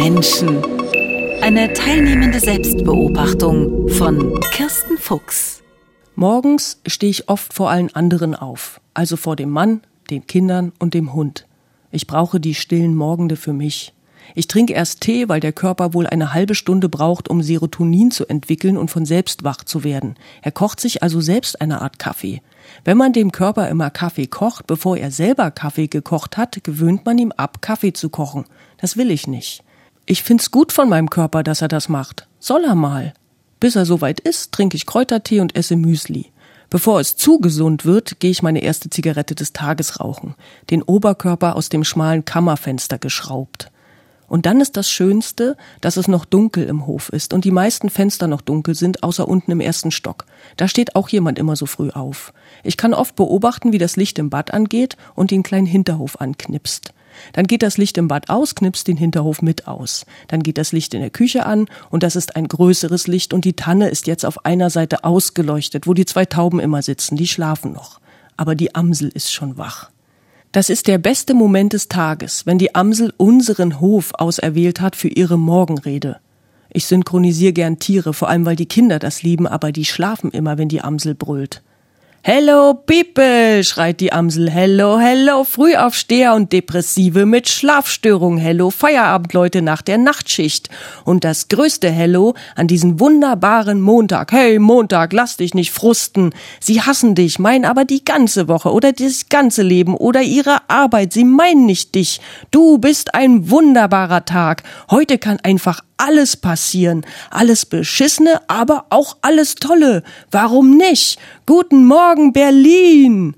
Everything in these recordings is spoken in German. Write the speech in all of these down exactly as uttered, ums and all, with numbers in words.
Menschen. Eine teilnehmende Selbstbeobachtung von Kirsten Fuchs. Morgens stehe ich oft vor allen anderen auf, also vor dem Mann, den Kindern und dem Hund. Ich brauche die stillen Morgende für mich. Ich trinke erst Tee, weil der Körper wohl eine halbe Stunde braucht, um Serotonin zu entwickeln und von selbst wach zu werden. Er kocht sich also selbst eine Art Kaffee. Wenn man dem Körper immer Kaffee kocht, bevor er selber Kaffee gekocht hat, gewöhnt man ihm ab, Kaffee zu kochen. Das will ich nicht. Ich find's gut von meinem Körper, dass er das macht. Soll er mal. Bis er soweit ist, trinke ich Kräutertee und esse Müsli. Bevor es zu gesund wird, gehe ich meine erste Zigarette des Tages rauchen. Den Oberkörper aus dem schmalen Kammerfenster geschraubt. Und dann ist das Schönste, dass es noch dunkel im Hof ist und die meisten Fenster noch dunkel sind, außer unten im ersten Stock. Da steht auch jemand immer so früh auf. Ich kann oft beobachten, wie das Licht im Bad angeht und den kleinen Hinterhof anknipst. Dann geht das Licht im Bad aus, knipst den Hinterhof mit aus. Dann geht das Licht in der Küche an und das ist ein größeres Licht und die Tanne ist jetzt auf einer Seite ausgeleuchtet, wo die zwei Tauben immer sitzen, die schlafen noch. Aber die Amsel ist schon wach. Das ist der beste Moment des Tages, wenn die Amsel unseren Hof auserwählt hat für ihre Morgenrede. Ich synchronisiere gern Tiere, vor allem weil die Kinder das lieben, aber die schlafen immer, wenn die Amsel brüllt. Hello people, schreit die Amsel. Hello, hello, Frühaufsteher und Depressive mit Schlafstörung. Hello, Feierabendleute nach der Nachtschicht. Und das größte Hello an diesen wunderbaren Montag. Hey Montag, lass dich nicht frusten. Sie hassen dich, meinen aber die ganze Woche oder das ganze Leben oder ihre Arbeit. Sie meinen nicht dich. Du bist ein wunderbarer Tag. Heute kann einfach alles passieren. Alles Beschissene, aber auch alles Tolle. Warum nicht? Guten Morgen, Berlin!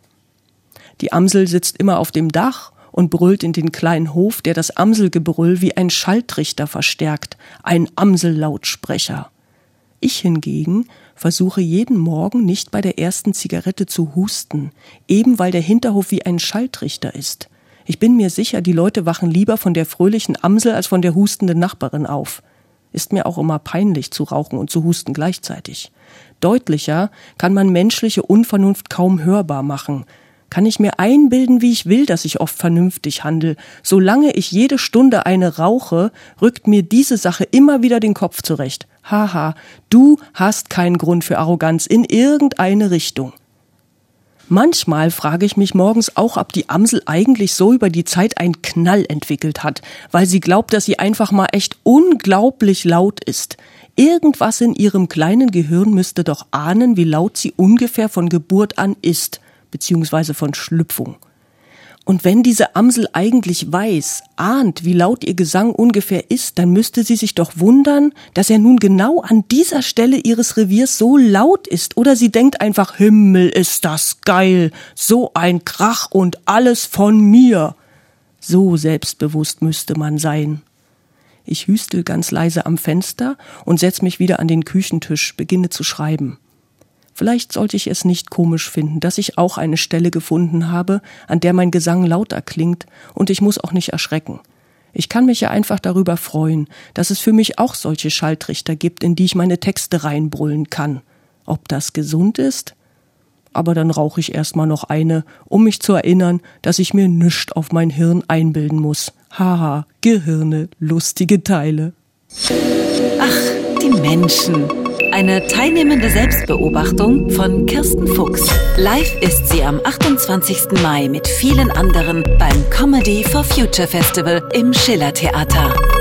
Die Amsel sitzt immer auf dem Dach und brüllt in den kleinen Hof, der das Amselgebrüll wie ein Schalltrichter verstärkt. Ein Amsellautsprecher. Ich hingegen versuche jeden Morgen nicht bei der ersten Zigarette zu husten, eben weil der Hinterhof wie ein Schalltrichter ist. Ich bin mir sicher, die Leute wachen lieber von der fröhlichen Amsel als von der hustenden Nachbarin auf. Ist mir auch immer peinlich zu rauchen und zu husten gleichzeitig. Deutlicher kann man menschliche Unvernunft kaum hörbar machen. Kann ich mir einbilden, wie ich will, dass ich oft vernünftig handle. Solange ich jede Stunde eine rauche, rückt mir diese Sache immer wieder den Kopf zurecht. Haha, du hast keinen Grund für Arroganz in irgendeine Richtung. Manchmal frage ich mich morgens auch, ob die Amsel eigentlich so über die Zeit einen Knall entwickelt hat, weil sie glaubt, dass sie einfach mal echt unglaublich laut ist. Irgendwas in ihrem kleinen Gehirn müsste doch ahnen, wie laut sie ungefähr von Geburt an ist, beziehungsweise von Schlüpfung. Und wenn diese Amsel eigentlich weiß, ahnt, wie laut ihr Gesang ungefähr ist, dann müsste sie sich doch wundern, dass er nun genau an dieser Stelle ihres Reviers so laut ist. Oder sie denkt einfach, Himmel, ist das geil, so ein Krach und alles von mir. So selbstbewusst müsste man sein. Ich hüstel ganz leise am Fenster und setz mich wieder an den Küchentisch, beginne zu schreiben. Vielleicht sollte ich es nicht komisch finden, dass ich auch eine Stelle gefunden habe, an der mein Gesang lauter klingt, und ich muss auch nicht erschrecken. Ich kann mich ja einfach darüber freuen, dass es für mich auch solche Schalltrichter gibt, in die ich meine Texte reinbrüllen kann. Ob das gesund ist? Aber dann rauche ich erstmal noch eine, um mich zu erinnern, dass ich mir nischt auf mein Hirn einbilden muss. Haha, Gehirne, lustige Teile. Ach, die Menschen. Eine teilnehmende Selbstbeobachtung von Kirsten Fuchs. Live ist sie am achtundzwanzigsten Mai mit vielen anderen beim Comedy for Future Festival im Schiller Theater.